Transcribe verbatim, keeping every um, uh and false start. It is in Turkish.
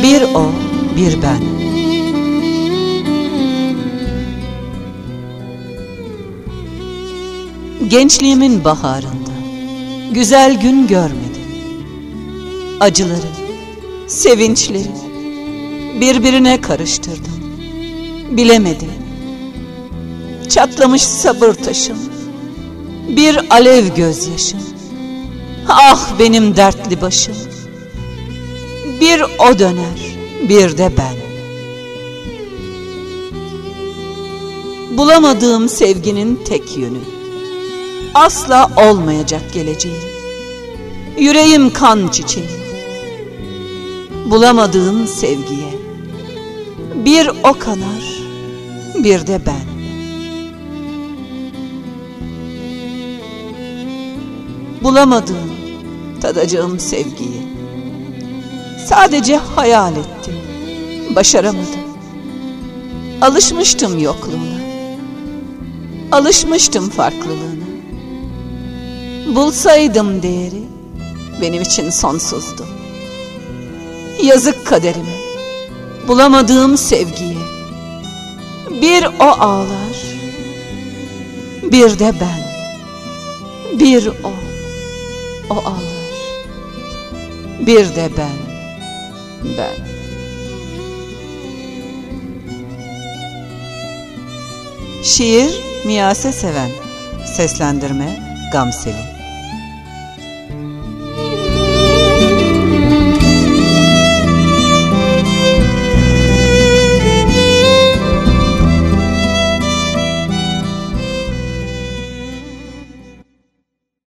Bir o, bir ben. Gençliğimin baharında güzel gün görmedim. Acıları, sevinçleri birbirine karıştırdım. Bilemedim. Çatlamış sabır taşım, bir alev gözyaşım. Ah benim dertli başım. Bir o döner, bir de ben. Bulamadığım sevginin tek yönü, asla olmayacak geleceğim. Yüreğim kan çiçeği. Bulamadığım sevgiye bir o kanar, bir de ben. Bulamadım tadacağım sevgiyi. Sadece hayal ettim, başaramadım. Alışmıştım yokluğuna, alışmıştım farklılığına. Bulsaydım değeri, benim için sonsuzdu. Yazık kaderime, bulamadığım sevgiye. Bir o ağlar, bir de ben. Bir o, o ağlar, bir de ben, ben. Şiir Miyase Seven. Seslendirme Gamseli.